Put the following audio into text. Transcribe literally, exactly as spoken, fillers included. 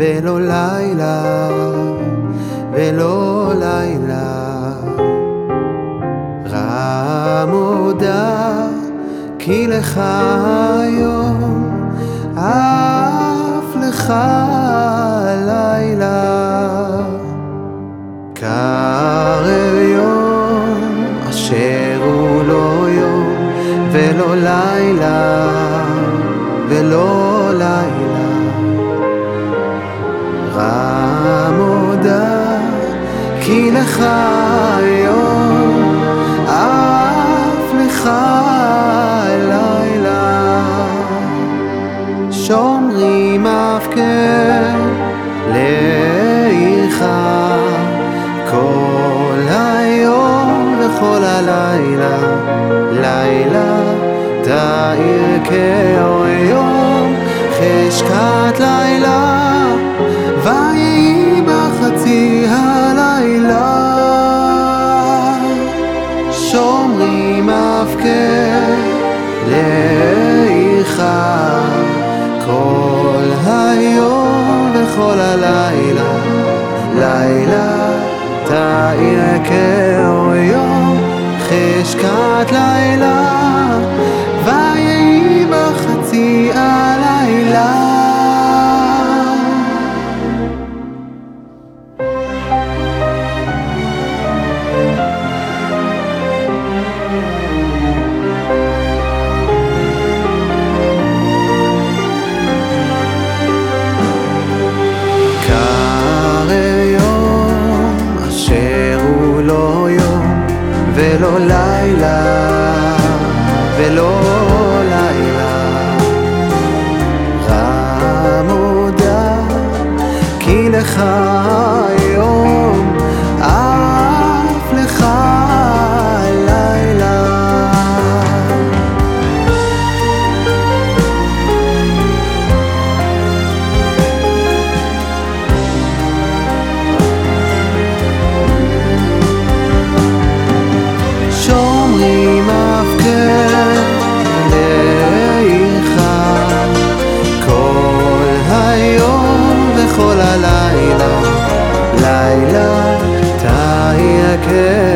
ולא לילה, ולא לילה. רמודה כי לך היום, אף לך לילה. קרב יום אשר הוא לא יום, ולא לילה, ולא לילה. רמודה כי לך היום, אף לך לילה. שומרים הפקר לעירך כל היום וכל הלילה. לילה תאיר כאור יום, חשכת לילה ויהי בחצי הלילה. שומרים הפקר לעירך כל היום וכל הלילה. לילה תאיר כאור יום, חשכת לילה ויהי בחצי הלילה. ולא לילה, ולא לילה. רמודה כי לך היום, אף לך לילה. שומרים הפקר לעירך כל היום וכל הלילה. לילה תאיר כאור